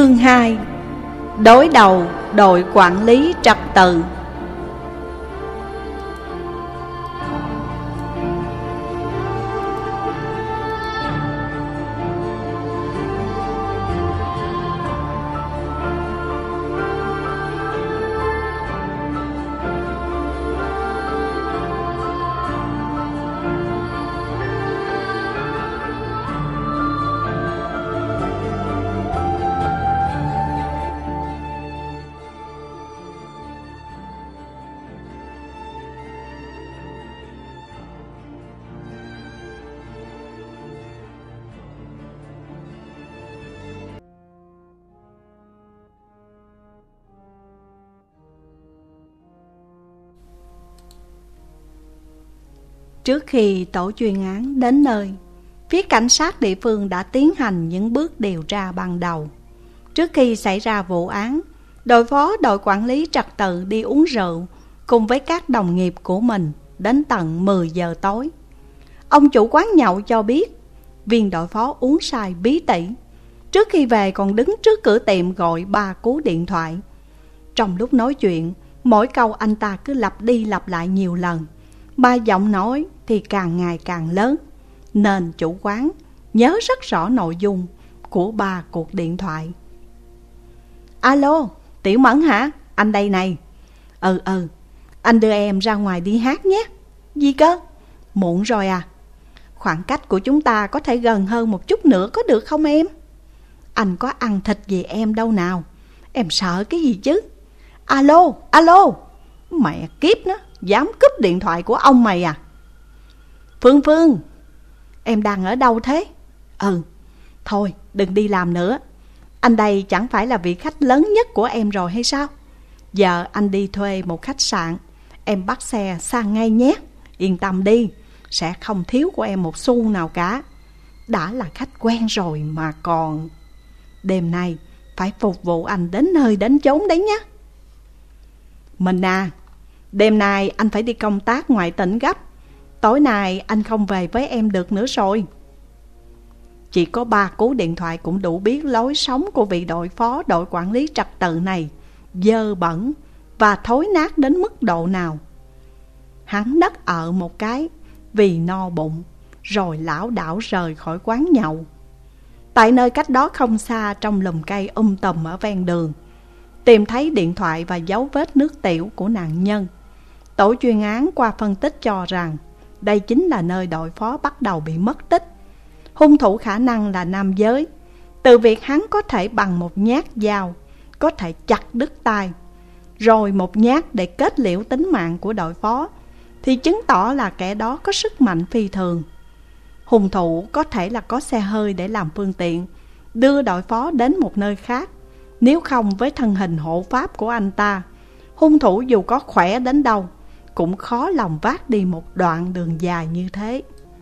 Chương 2: Đối đầu đội quản lý trật tự. Trước khi tổ chuyên án đến nơi, phía cảnh sát địa phương đã tiến hành những bước điều tra ban đầu. Trước khi xảy ra vụ án, đội phó đội quản lý trật tự đi uống rượu cùng với các đồng nghiệp của mình đến tận 10 giờ tối. Ông chủ quán nhậu cho biết viên đội phó uống say bí tỉ. Trước khi về còn đứng trước cửa tiệm gọi 3 cú điện thoại. Trong lúc nói chuyện, mỗi câu anh ta cứ lặp đi lặp lại nhiều lần, mà giọng nói thì càng ngày càng lớn, nên chủ quán nhớ rất rõ nội dung của 3 cuộc điện thoại. Alo, Tiểu Mẫn hả? Anh đây này. Anh đưa em ra ngoài đi hát nhé. Gì cơ? Muộn rồi à? Khoảng cách của chúng ta có thể gần hơn một chút nữa có được không em? Anh có ăn thịt gì em đâu nào. Em sợ cái gì chứ? Alo. Mẹ kiếp nó, dám cúp điện thoại của ông mày à? Phương, em đang ở đâu thế? Thôi đừng đi làm nữa. Anh đây chẳng phải là vị khách lớn nhất của em rồi hay sao? Giờ anh đi thuê một khách sạn, em bắt xe sang ngay nhé. Yên tâm đi, sẽ không thiếu của em một xu nào cả. Đã là khách quen rồi mà còn. Đêm nay phải phục vụ anh đến nơi đến chốn đấy nhé. Mình à, đêm nay anh phải đi công tác ngoại tỉnh gấp. Tối nay anh không về với em được nữa rồi. Chỉ có 3 cú điện thoại cũng đủ biết lối sống của vị đội phó đội quản lý trật tự này dơ bẩn và thối nát đến mức độ nào. Hắn nấc ợ một cái vì no bụng, rồi lảo đảo rời khỏi quán nhậu. Tại nơi cách đó không xa, trong lùm cây tùm ở ven đường, tìm thấy điện thoại và dấu vết nước tiểu của nạn nhân. Tổ chuyên án qua phân tích cho rằng đây chính là nơi đội phó bắt đầu bị mất tích. Hung thủ khả năng là nam giới. Từ việc hắn có thể bằng một nhát dao có thể chặt đứt tay, rồi một nhát để kết liễu tính mạng của đội phó, thì chứng tỏ là kẻ đó có sức mạnh phi thường. Hung thủ có thể là có xe hơi để làm phương tiện đưa đội phó đến một nơi khác. Nếu không, với thân hình hộ pháp của anh ta, hung thủ dù có khỏe đến đâu cũng khó lòng vác đi một đoạn đường dài như thế.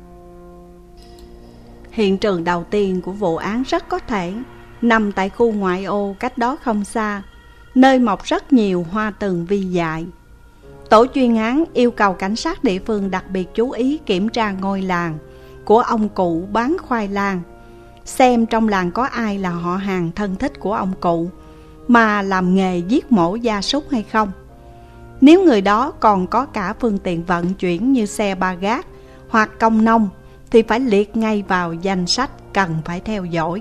Hiện trường đầu tiên của vụ án rất có thể nằm tại khu ngoại ô cách đó không xa, nơi mọc rất nhiều hoa tường vi dại. Tổ chuyên án yêu cầu cảnh sát địa phương đặc biệt chú ý kiểm tra ngôi làng của ông cụ bán khoai lang, xem trong làng có ai là họ hàng thân thích của ông cụ mà làm nghề giết mổ gia súc hay không. Nếu người đó còn có cả phương tiện vận chuyển như xe ba gác hoặc công nông thì phải liệt ngay vào danh sách cần phải theo dõi.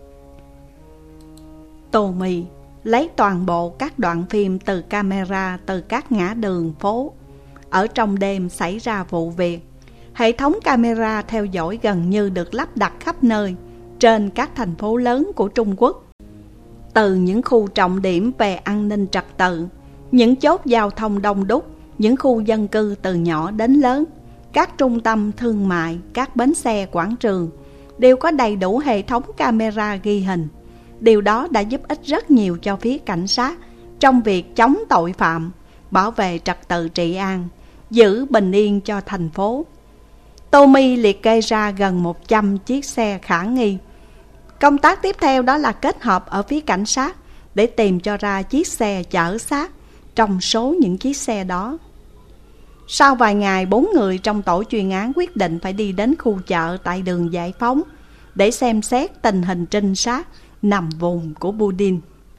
Tommy lấy toàn bộ các đoạn phim từ camera từ các ngã đường phố ở trong đêm xảy ra vụ việc. Hệ thống camera theo dõi gần như được lắp đặt khắp nơi trên các thành phố lớn của Trung Quốc. Từ những khu trọng điểm về an ninh trật tự, những chốt giao thông đông đúc, những khu dân cư từ nhỏ đến lớn, các trung tâm thương mại, các bến xe, quảng trường đều có đầy đủ hệ thống camera ghi hình. Điều đó đã giúp ích rất nhiều cho phía cảnh sát trong việc chống tội phạm, bảo vệ trật tự trị an, giữ bình yên cho thành phố. Tommy liệt kê ra gần 100 chiếc xe khả nghi. Công tác tiếp theo đó là kết hợp ở phía cảnh sát để tìm cho ra chiếc xe chở xác trong số những chiếc xe đó. Sau vài ngày, 4 người trong tổ chuyên án quyết định phải đi đến khu chợ tại đường Giải Phóng để xem xét tình hình trinh sát nằm vùng của Budin.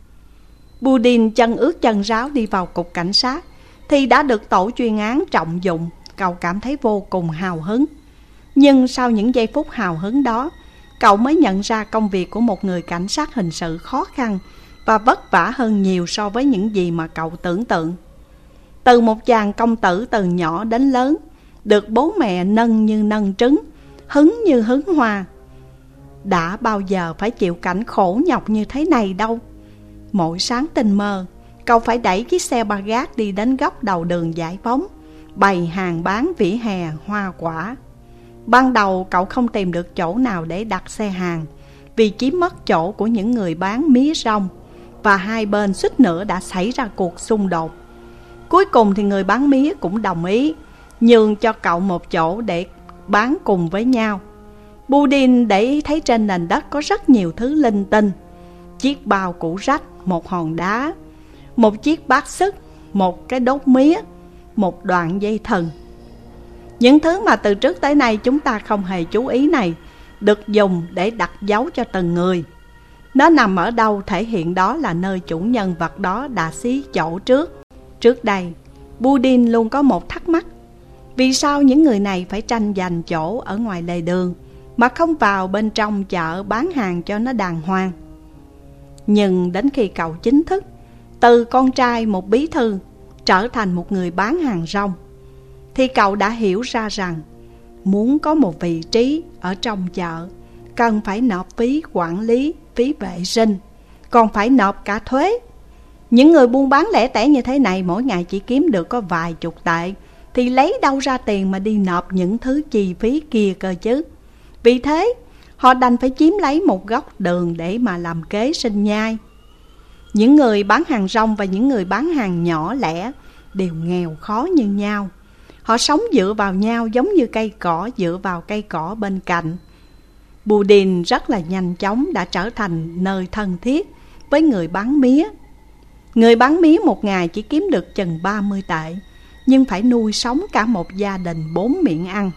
Budin chân ướt chân ráo đi vào cục cảnh sát thì đã được tổ chuyên án trọng dụng. Cậu cảm thấy vô cùng hào hứng. Nhưng sau những giây phút hào hứng đó, cậu mới nhận ra công việc của một người cảnh sát hình sự khó khăn và vất vả hơn nhiều so với những gì mà cậu tưởng tượng. Từ một chàng công tử từ nhỏ đến lớn, được bố mẹ nâng như nâng trứng, hứng như hứng hoa, đã bao giờ phải chịu cảnh khổ nhọc như thế này đâu. Mỗi sáng tinh mơ, cậu phải đẩy chiếc xe ba gác đi đến góc đầu đường Giải Phóng, bày hàng bán vỉa hè hoa quả. Ban đầu cậu không tìm được chỗ nào để đặt xe hàng vì chiếm mất chỗ của những người bán mía rong, và hai bên suýt nữa đã xảy ra cuộc xung đột. Cuối cùng thì người bán mía cũng đồng ý nhường cho cậu một chỗ để bán cùng với nhau. Budin để ý thấy trên nền đất có rất nhiều thứ linh tinh: chiếc bao củ rách, một hòn đá, một chiếc bát sứt, một cái đốt mía, một đoạn dây thừng. Những thứ mà từ trước tới nay chúng ta không hề chú ý này được dùng để đặt dấu cho từng người. Nó nằm ở đâu thể hiện đó là nơi chủ nhân vật đó đã xí chỗ trước. Trước đây, Budin luôn có một thắc mắc: vì sao những người này phải tranh giành chỗ ở ngoài lề đường mà không vào bên trong chợ bán hàng cho nó đàng hoàng? Nhưng đến khi cậu chính thức từ con trai một bí thư trở thành một người bán hàng rong, thì cậu đã hiểu ra rằng muốn có một vị trí ở trong chợ cần phải nộp phí quản lý, phí vệ sinh, còn phải nộp cả thuế. Những người buôn bán lẻ tẻ như thế này mỗi ngày chỉ kiếm được có vài chục tệ, thì lấy đâu ra tiền mà đi nộp những thứ chi phí kia cơ chứ? Vì thế họ đành phải chiếm lấy một góc đường để mà làm kế sinh nhai. Những người bán hàng rong và những người bán hàng nhỏ lẻ đều nghèo khó như nhau. Họ sống dựa vào nhau giống như cây cỏ dựa vào cây cỏ bên cạnh. Budin rất là nhanh chóng đã trở thành nơi thân thiết với người bán mía. Người bán mía một ngày chỉ kiếm được chừng 30 tệ, nhưng phải nuôi sống cả một gia đình 4 miệng ăn.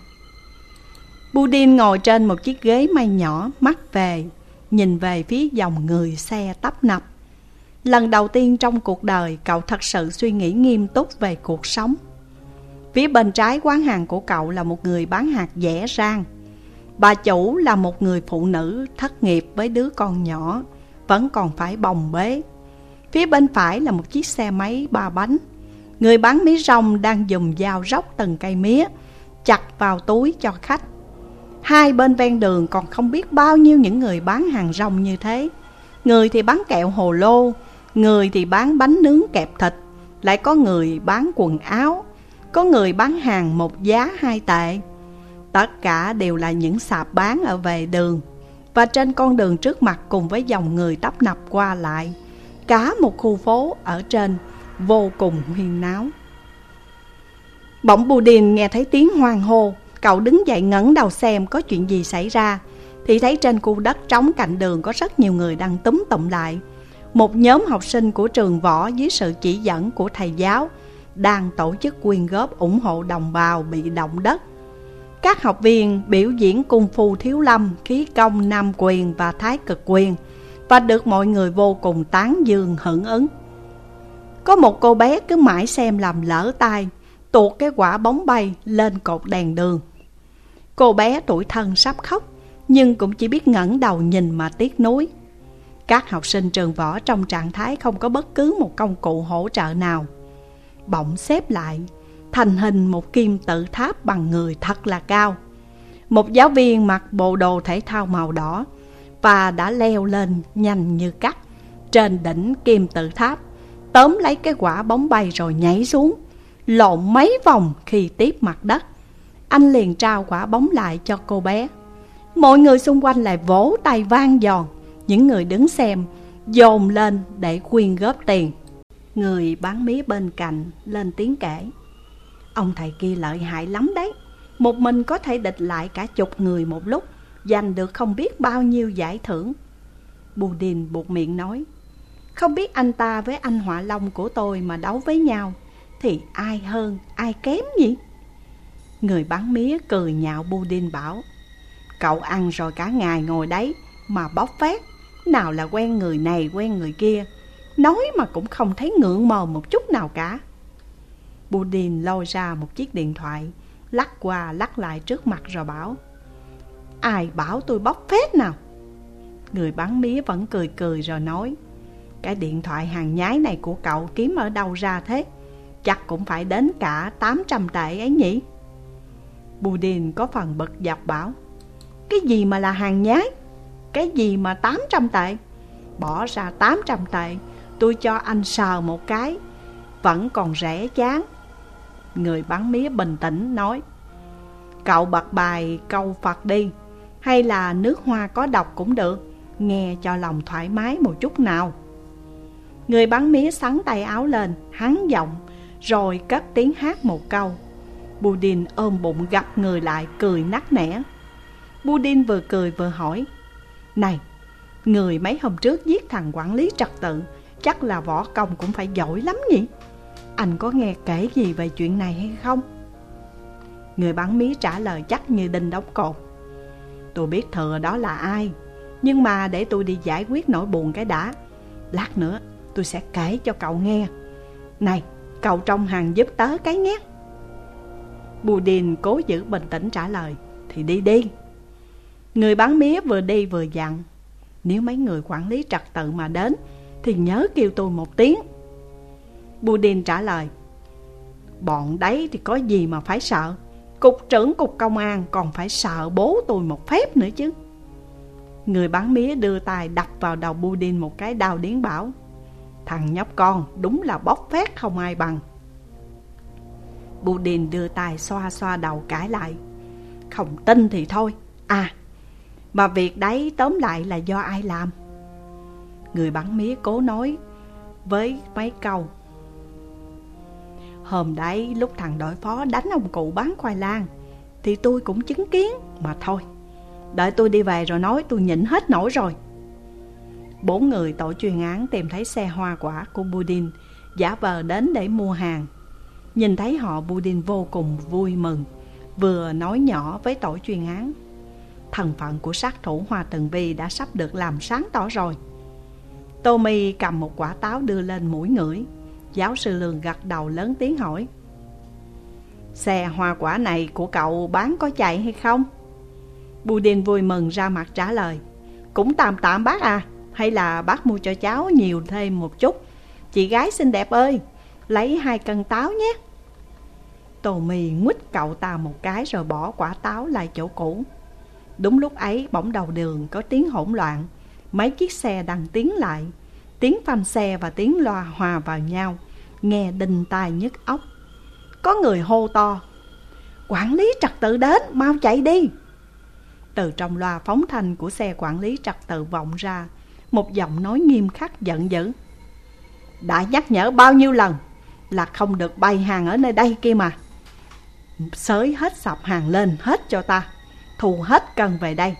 Budin ngồi trên một chiếc ghế mây nhỏ, mắt về, nhìn về phía dòng người xe tấp nập. Lần đầu tiên trong cuộc đời, cậu thật sự suy nghĩ nghiêm túc về cuộc sống. Phía bên trái quán hàng của cậu là một người bán hạt dẻ rang. Bà chủ là một người phụ nữ thất nghiệp với đứa con nhỏ, vẫn còn phải bồng bế. Phía bên phải là một chiếc xe máy 3 bánh. Người bán mía rong đang dùng dao róc từng cây mía, chặt vào túi cho khách. Hai bên ven đường còn không biết bao nhiêu những người bán hàng rong như thế. Người thì bán kẹo hồ lô, người thì bán bánh nướng kẹp thịt, lại có người bán quần áo, có người bán hàng một giá 2 tệ. Tất cả đều là những sạp bán ở vệ đường. Và trên con đường trước mặt cùng với dòng người tấp nập qua lại, cả một khu phố ở trên vô cùng huyên náo. Bỗng Budin nghe thấy tiếng hoan hô. Cậu đứng dậy ngẩng đầu xem có chuyện gì xảy ra, thì thấy trên khu đất trống cạnh đường có rất nhiều người đang túm tụm lại. Một nhóm học sinh của trường võ dưới sự chỉ dẫn của thầy giáo đang tổ chức quyên góp ủng hộ đồng bào bị động đất. Các học viên biểu diễn cung phu thiếu lâm, khí công, nam quyền và thái cực quyền, và được mọi người vô cùng tán dương hưởng ứng. Có một cô bé cứ mãi xem làm lỡ tay, tuột cái quả bóng bay lên cột đèn đường. Cô bé tủi thân sắp khóc, nhưng cũng chỉ biết ngẩng đầu nhìn mà tiếc nuối. Các học sinh trường võ trong trạng thái không có bất cứ một công cụ hỗ trợ nào, bỗng xếp lại thành hình một kim tự tháp bằng người thật là cao. Một giáo viên mặc bộ đồ thể thao màu đỏ và đã leo lên nhanh như cắt trên đỉnh kim tự tháp, tóm lấy cái quả bóng bay rồi nhảy xuống, lộn mấy vòng khi tiếp mặt đất. Anh liền trao quả bóng lại cho cô bé. Mọi người xung quanh lại vỗ tay vang giòn. Những người đứng xem dồn lên để quyên góp tiền. Người bán mía bên cạnh lên tiếng kể: ông thầy kia lợi hại lắm đấy, một mình có thể địch lại cả chục người một lúc, giành được không biết bao nhiêu giải thưởng. Budin buột miệng nói: không biết anh ta với anh Họa Long của tôi mà đấu với nhau thì ai hơn ai kém nhỉ? Người bán mía cười nhạo Budin bảo: cậu ăn rồi cả ngày ngồi đấy mà bóc phét, nào là quen người này quen người kia, nói mà cũng không thấy ngượng mồm một chút nào cả. Budin lôi ra một chiếc điện thoại, lắc qua lắc lại trước mặt rồi bảo: Ai bảo tôi bóc phét nào? Người bán mía vẫn cười cười rồi nói: Cái điện thoại hàng nhái này của cậu kiếm ở đâu ra thế? Chắc cũng phải đến cả 800 tệ ấy nhỉ? Budin có phần bực dọc bảo: Cái gì mà là hàng nhái? Cái gì mà 800 tệ? Bỏ ra 800 tệ, tôi cho anh sờ một cái, vẫn còn rẻ chán. Người bán mía bình tĩnh nói: Cậu bật bài câu Phật đi, hay là nước hoa có độc cũng được, nghe cho lòng thoải mái một chút nào. Người bán mía xắn tay áo lên, hắn giọng, rồi cất tiếng hát một câu. Budin ôm bụng gập người lại cười nắc nẻ. Budin vừa cười vừa hỏi: Này, người mấy hôm trước giết thằng quản lý trật tự, chắc là võ công cũng phải giỏi lắm nhỉ? Anh có nghe kể gì về chuyện này hay không? Người bán mía trả lời chắc như đinh đóng cột: Tôi biết thừa đó là ai, nhưng mà để tôi đi giải quyết nỗi buồn cái đã. Lát nữa tôi sẽ kể cho cậu nghe. Này, cậu trong hàng giúp tớ cái nhé. Budin cố giữ bình tĩnh trả lời: Thì đi đi. Người bán mía vừa đi vừa dặn: Nếu mấy người quản lý trật tự mà đến thì nhớ kêu tôi một tiếng. Budin trả lời: Bọn đấy thì có gì mà phải sợ, cục trưởng cục công an còn phải sợ bố tôi một phép nữa chứ. Người bán mía đưa tay đập vào đầu Budin một cái đau điếng bảo: Thằng nhóc con đúng là bóc phét không ai bằng. Budin đưa tay xoa xoa đầu cãi lại: Không tin thì thôi. À, mà việc đấy tóm lại là do ai làm? Người bán mía cố nói với mấy câu: Hôm đấy lúc thằng đội phó đánh ông cụ bán khoai lang thì tôi cũng chứng kiến. Mà thôi, đợi tôi đi về rồi nói, tôi nhịn hết nổi rồi. 4 người tổ chuyên án tìm thấy xe hoa quả của Budin, giả vờ đến để mua hàng. Nhìn thấy họ, Budin vô cùng vui mừng, vừa nói nhỏ với tổ chuyên án: Thân phận của sát thủ Hoa Tường Vi đã sắp được làm sáng tỏ rồi. Tommy cầm một quả táo đưa lên mũi ngửi. Giáo sư Lương gật đầu lớn tiếng hỏi: Xe hoa quả này của cậu bán có chạy hay không? Budin vui mừng ra mặt trả lời: Cũng tạm tạm bác à, hay là bác mua cho cháu nhiều thêm một chút. Chị gái xinh đẹp ơi, lấy 2 cân táo nhé. Tommy nguýt cậu ta một cái rồi bỏ quả táo lại chỗ cũ. Đúng lúc ấy bỗng đầu đường có tiếng hỗn loạn, mấy chiếc xe đang tiến lại. Tiếng phanh xe và tiếng loa hòa vào nhau, nghe đinh tai nhức óc. Có người hô to: Quản lý trật tự đến, mau chạy đi. Từ trong loa phóng thanh của xe quản lý trật tự vọng ra một giọng nói nghiêm khắc giận dữ: Đã nhắc nhở bao nhiêu lần là không được bày hàng ở nơi đây kia mà. Xới hết sọp hàng lên hết cho ta, thu hết cân về đây.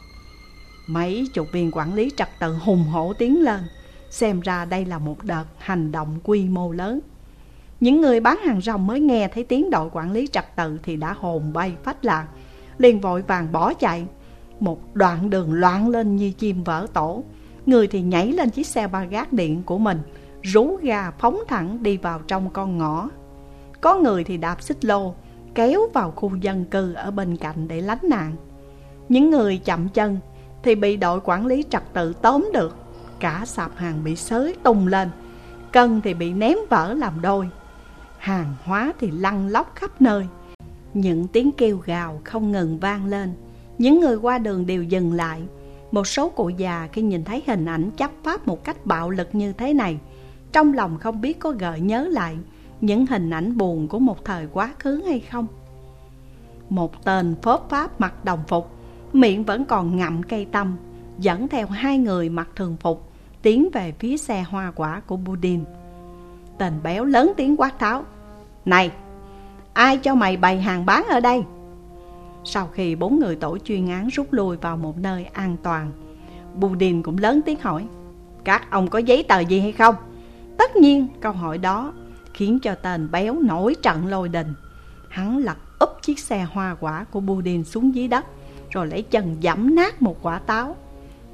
Mấy chục viên quản lý trật tự hùng hổ tiến lên. Xem ra đây là một đợt hành động quy mô lớn. Những người bán hàng rong mới nghe thấy tiếng đội quản lý trật tự thì đã hồn bay phách lạc, liền vội vàng bỏ chạy. Một đoạn đường loạn lên như chim vỡ tổ. Người thì nhảy lên chiếc xe ba gác điện của mình, rú ga phóng thẳng đi vào trong con ngõ. Có người thì đạp xích lô kéo vào khu dân cư ở bên cạnh để lánh nạn. Những người chậm chân thì bị đội quản lý trật tự tóm được. Cả sạp hàng bị xới tung lên, cân thì bị ném vỡ làm đôi, hàng hóa thì lăn lóc khắp nơi. Những tiếng kêu gào không ngừng vang lên. Những người qua đường đều dừng lại. Một số cụ già khi nhìn thấy hình ảnh chấp pháp một cách bạo lực như thế này, trong lòng không biết có gợi nhớ lại những hình ảnh buồn của một thời quá khứ hay không. Một tên phốp pháp mặc đồng phục, miệng vẫn còn ngậm cây tăm, dẫn theo 2 người mặc thường phục tiến về phía xe hoa quả của Budin. Tên béo lớn tiếng quát tháo: Này, ai cho mày bày hàng bán ở đây? Sau khi 4 người tổ chuyên án rút lui vào một nơi an toàn, Budin cũng lớn tiếng hỏi: Các ông có giấy tờ gì hay không? Tất nhiên câu hỏi đó khiến cho tên béo nổi trận lôi đình. Hắn lật úp chiếc xe hoa quả của Budin xuống dưới đất, rồi lấy chân giẫm nát một quả táo.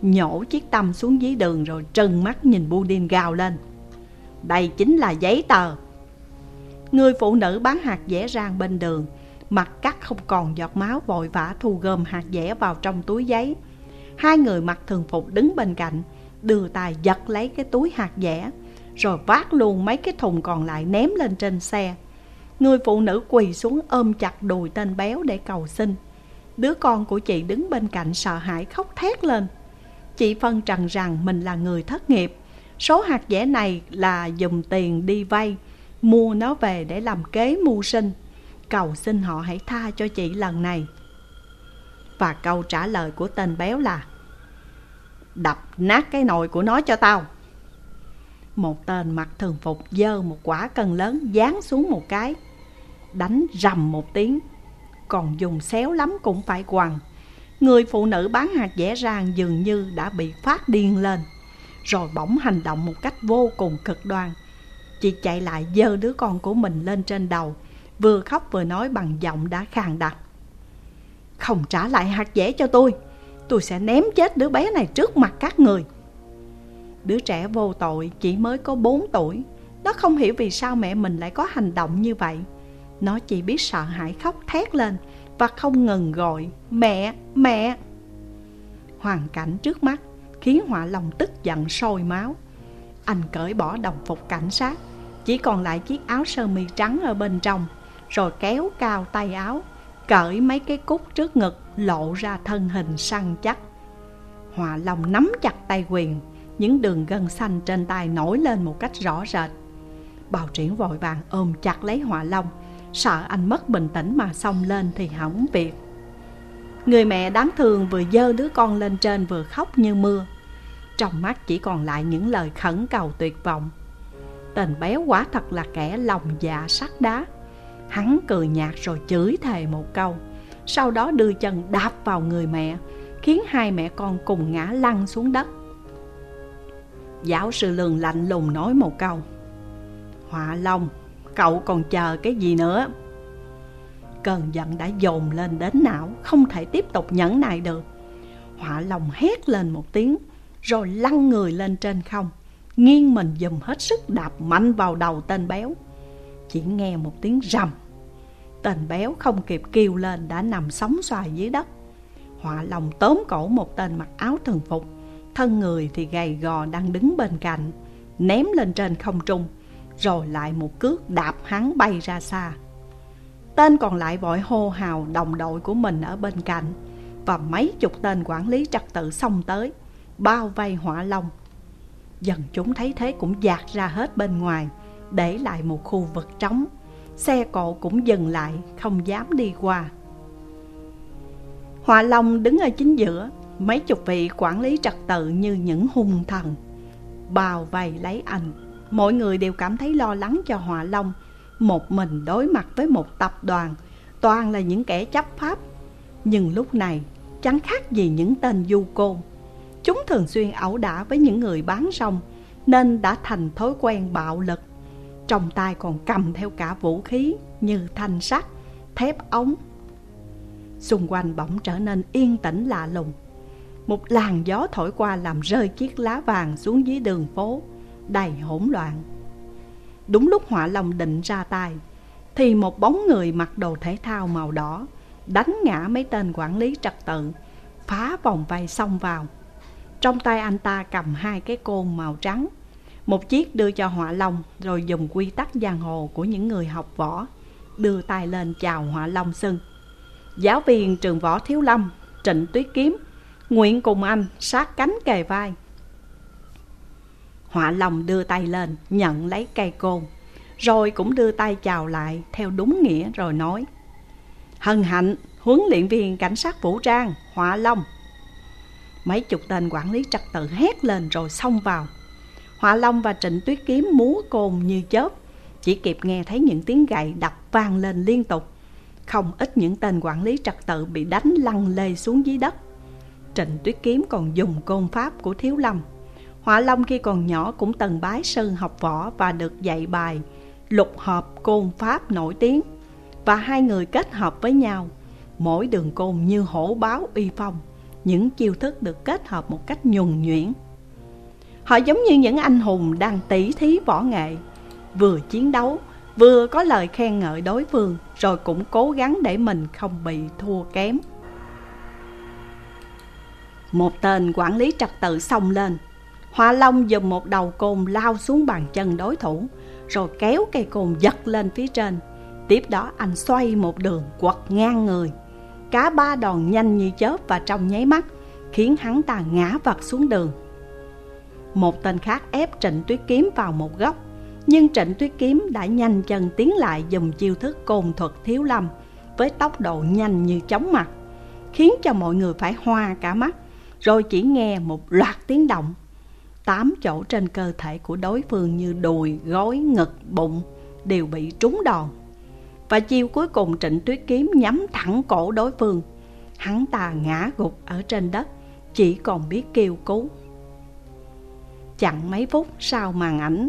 nhổ chiếc tăm xuống dưới đường rồi trừng mắt nhìn Budin gào lên: "Đây chính là giấy tờ." Người phụ nữ bán hạt dẻ rang bên đường, mặt cắt không còn giọt máu, vội vã thu gom hạt dẻ vào trong túi giấy. Hai người mặc thường phục đứng bên cạnh, đưa tay giật lấy cái túi hạt dẻ, rồi vác luôn mấy cái thùng còn lại ném lên trên xe. Người phụ nữ quỳ xuống ôm chặt đùi tên béo để cầu xin. Đứa con của chị đứng bên cạnh sợ hãi khóc thét lên. Chị phân trần rằng mình là người thất nghiệp, số hạt dẻ này là dùng tiền đi vay mua nó về để làm kế mưu sinh, cầu xin họ hãy tha cho chị lần này. Và câu trả lời của tên béo là: "Đập nát cái nồi của nó cho tao." Một tên mặc thường phục giơ một quả cân lớn giáng xuống một cái, đánh rầm một tiếng, còn dùng xéo lắm cũng phải quằn. Người phụ nữ bán hạt dẻ rang dường như đã bị phát điên lên, rồi bỗng hành động một cách vô cùng cực đoan. Chị chạy lại giơ đứa con của mình lên trên đầu, vừa khóc vừa nói bằng giọng đã khàn đặc: "Không trả lại hạt dẻ cho tôi sẽ ném chết đứa bé này trước mặt các người." Đứa trẻ vô tội chỉ mới có 4 tuổi, nó không hiểu vì sao mẹ mình lại có hành động như vậy. Nó chỉ biết sợ hãi khóc thét lên và không ngừng gọi: "Mẹ, mẹ!" Hoàn cảnh trước mắt khiến Họa Long tức giận sôi máu. Anh cởi bỏ đồng phục cảnh sát, chỉ còn lại chiếc áo sơ mi trắng ở bên trong, rồi kéo cao tay áo, cởi mấy cái cúc trước ngực, lộ ra thân hình săn chắc. Họa Long nắm chặt tay quyền, những đường gân xanh trên tay nổi lên một cách rõ rệt. Bào Triển vội vàng ôm chặt lấy Họa Long, sợ anh mất bình tĩnh mà xông lên thì hỏng việc. Người mẹ đáng thương vừa giơ đứa con lên trên vừa khóc như mưa, trong mắt chỉ còn lại những lời khẩn cầu tuyệt vọng. Tên béo quả thật là kẻ lòng dạ sắt đá. Hắn cười nhạt rồi chửi thề một câu, sau đó đưa chân đạp vào người mẹ, khiến hai mẹ con cùng ngã lăn xuống đất. Giáo sư Lương lạnh lùng nói một câu: "Họa Long, cậu còn chờ cái gì nữa?" Cơn giận đã dồn lên đến não, không thể tiếp tục nhẫn nại được. Họa Long hét lên một tiếng, rồi lăn người lên trên không, nghiêng mình dùng hết sức đạp mạnh vào đầu tên béo. Chỉ nghe một tiếng rầm, tên béo không kịp kêu lên đã nằm sóng xoài dưới đất. Họa Long tóm cổ một tên mặc áo thường phục, thân người thì gầy gò đang đứng bên cạnh, ném lên trên không trung, rồi lại một cước đạp hắn bay ra xa. Tên còn lại vội hô hào đồng đội của mình ở bên cạnh, và mấy chục tên quản lý trật tự xông tới, bao vây Họa Long. Dân chúng thấy thế cũng dạt ra hết bên ngoài, để lại một khu vực trống. Xe cộ cũng dừng lại, không dám đi qua. Họa Long đứng ở chính giữa, mấy chục vị quản lý trật tự như những hung thần bao vây lấy anh. Mọi người đều cảm thấy lo lắng cho Họa Long, một mình đối mặt với một tập đoàn, toàn là những kẻ chấp pháp. Nhưng lúc này chẳng khác gì những tên du côn. Chúng thường xuyên ẩu đả với những người bán rong, nên đã thành thói quen bạo lực. Trong tay còn cầm theo cả vũ khí như thanh sắt, thép ống. Xung quanh bỗng trở nên yên tĩnh lạ lùng. Một làn gió thổi qua làm rơi chiếc lá vàng xuống dưới đường phố, đầy hỗn loạn. Đúng lúc Họa Long định ra tay, thì một bóng người mặc đồ thể thao màu đỏ đánh ngã mấy tên quản lý trật tự, phá vòng vây xông vào. Trong tay anh ta cầm 2 cái côn màu trắng, một chiếc đưa cho Họa Long, rồi dùng quy tắc giang hồ của những người học võ, đưa tay lên chào Họa Long xưng: "Giáo viên trường võ Thiếu Lâm, Trịnh Tuyết Kiếm, nguyện cùng anh sát cánh kề vai." Họa Long đưa tay lên nhận lấy cây côn, rồi cũng đưa tay chào lại theo đúng nghĩa, rồi nói: "Hân hạnh huấn luyện viên cảnh sát vũ trang Họa Long." Mấy chục tên quản lý trật tự hét lên rồi xông vào. Họa Long và Trịnh Tuyết Kiếm múa côn như chớp, chỉ kịp nghe thấy những tiếng gậy đập vang lên liên tục. Không ít những tên quản lý trật tự bị đánh lăn lê xuống dưới đất. Trịnh Tuyết Kiếm còn dùng côn pháp của Thiếu Lâm. Họa Long khi còn nhỏ cũng từng bái sư học võ và được dạy bài lục hợp côn pháp nổi tiếng. Và hai người kết hợp với nhau, mỗi đường côn như hổ báo uy phong, những chiêu thức được kết hợp một cách nhuần nhuyễn. Họ giống như những anh hùng đang tỉ thí võ nghệ, vừa chiến đấu, vừa có lời khen ngợi đối phương, rồi cũng cố gắng để mình không bị thua kém. Một tên quản lý trật tự xông lên. Hoa Long dùng một đầu côn lao xuống bàn chân đối thủ, rồi kéo cây côn giật lên phía trên. Tiếp đó anh xoay một đường quật ngang người. Cả ba đòn nhanh như chớp và trong nháy mắt, khiến hắn ta ngã vật xuống đường. Một tên khác ép Trịnh Tuyết Kiếm vào một góc, nhưng Trịnh Tuyết Kiếm đã nhanh chân tiến lại dùng chiêu thức côn thuật thiếu lâm với tốc độ nhanh như chóng mặt, khiến cho mọi người phải hoa cả mắt. Rồi chỉ nghe một loạt tiếng động, 8 chỗ trên cơ thể của đối phương như đùi, gối, ngực, bụng đều bị trúng đòn. Và chiêu cuối cùng Trịnh Tuyết Kiếm nhắm thẳng cổ đối phương. Hắn ta ngã gục ở trên đất, chỉ còn biết kêu cứu. Chẳng mấy phút sau màn ảnh,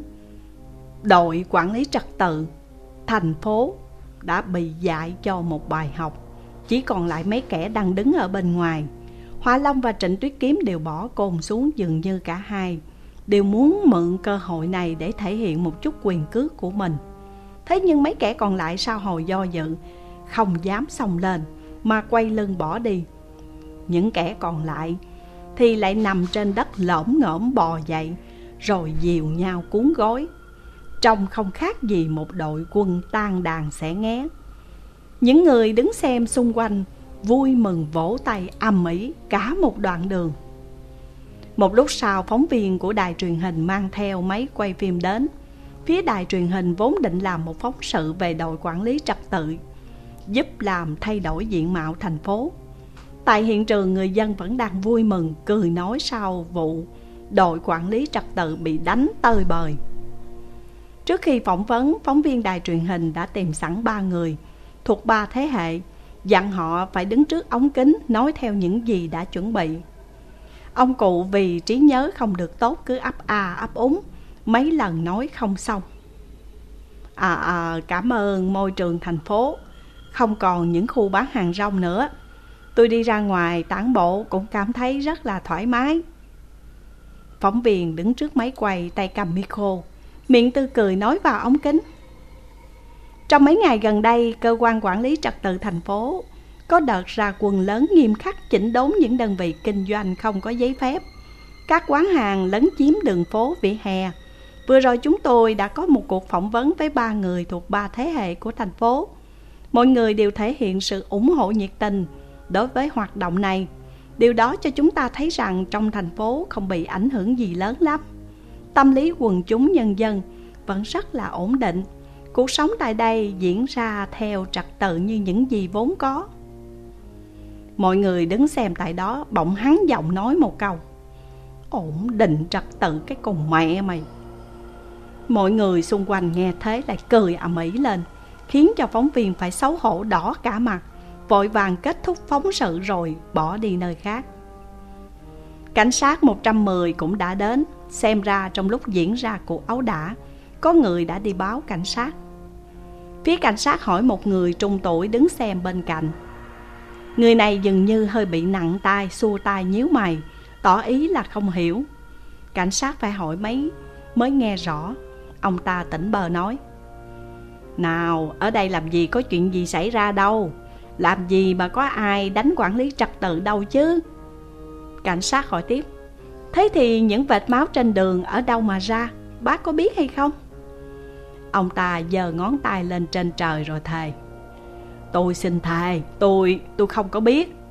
đội quản lý trật tự thành phố đã bị dạy cho một bài học. Chỉ còn lại mấy kẻ đang đứng ở bên ngoài. Hoa Long và Trịnh Tuyết Kiếm đều bỏ côn xuống, dường như cả hai đều muốn mượn cơ hội này để thể hiện một chút quyền cước của mình. Thế nhưng mấy kẻ còn lại sau hồi do dự, không dám xông lên mà quay lưng bỏ đi. Những kẻ còn lại thì lại nằm trên đất lởm ngởm bò dậy, rồi dìu nhau cuốn gối, trông không khác gì một đội quân tan đàn xẻ nghé. Những người đứng xem xung quanh vui mừng vỗ tay ầm ĩ cả một đoạn đường. Một lúc sau, phóng viên của đài truyền hình mang theo máy quay phim đến. Phía đài truyền hình vốn định làm một phóng sự về đội quản lý trật tự, giúp làm thay đổi diện mạo thành phố. Tại hiện trường, người dân vẫn đang vui mừng cười nói sau vụ đội quản lý trật tự bị đánh tơi bời. Trước khi phỏng vấn, phóng viên đài truyền hình đã tìm sẵn 3 người thuộc 3 thế hệ, dặn họ phải đứng trước ống kính nói theo những gì đã chuẩn bị. Ông cụ vì trí nhớ không được tốt cứ ấp a ấp úng, mấy lần nói không xong. Cảm ơn môi trường thành phố không còn những khu bán hàng rong nữa. Tôi đi ra ngoài tản bộ cũng cảm thấy rất là thoải mái. Phóng viên đứng trước máy quay, tay cầm micro, miệng tươi cười nói vào ống kính. Trong mấy ngày gần đây, cơ quan quản lý trật tự thành phố có đợt ra quân lớn nghiêm khắc chỉnh đốn những đơn vị kinh doanh không có giấy phép, các quán hàng lấn chiếm đường phố vỉa hè. Vừa rồi chúng tôi đã có một cuộc phỏng vấn với 3 người thuộc 3 thế hệ của thành phố. Mọi người đều thể hiện sự ủng hộ nhiệt tình đối với hoạt động này. Điều đó cho chúng ta thấy rằng trong thành phố không bị ảnh hưởng gì lớn lắm. Tâm lý quần chúng nhân dân vẫn rất là ổn định. Cuộc sống tại đây diễn ra theo trật tự như những gì vốn có. Mọi người đứng xem tại đó bỗng hắn giọng nói một câu: ổn định trật tự cái con mẹ mày. Mọi người xung quanh nghe thế lại cười ầm ĩ lên, khiến cho phóng viên phải xấu hổ đỏ cả mặt, vội vàng kết thúc phóng sự rồi bỏ đi nơi khác. Cảnh sát 110 cũng đã đến. Xem ra trong lúc diễn ra cuộc ẩu đả, có người đã đi báo cảnh sát. Phía cảnh sát hỏi một người trung tuổi đứng xem bên cạnh. Người này dường như hơi bị nặng tai, xua tay nhíu mày, tỏ ý là không hiểu. Cảnh sát phải hỏi mấy mới nghe rõ. Ông ta tỉnh bơ nói: nào, ở đây làm gì có chuyện gì xảy ra đâu, làm gì mà có ai đánh quản lý trật tự đâu chứ. Cảnh sát hỏi tiếp: thế thì những vệt máu trên đường ở đâu mà ra, bác có biết hay không? Ông ta giơ ngón tay lên trên trời rồi thề: tôi xin thề, tôi không có biết.